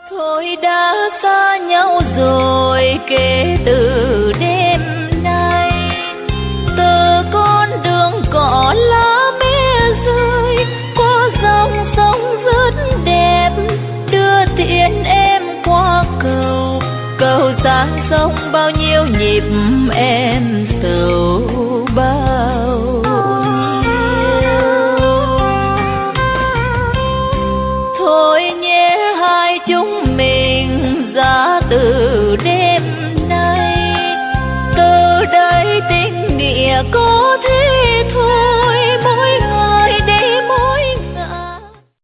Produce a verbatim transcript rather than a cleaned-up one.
Thôi đã xa nhau rồi kể từ đêm nay, từ con đường cỏ lá mé rơi qua dòng sông rất đẹp, đưa tiễn em qua cầu, cầu sang sông bao nhiêu nhịp em sầu bao nhiêu. Thôi nhé hai chúng mình ra từ đêm nay, từ đây tình nghĩa có thế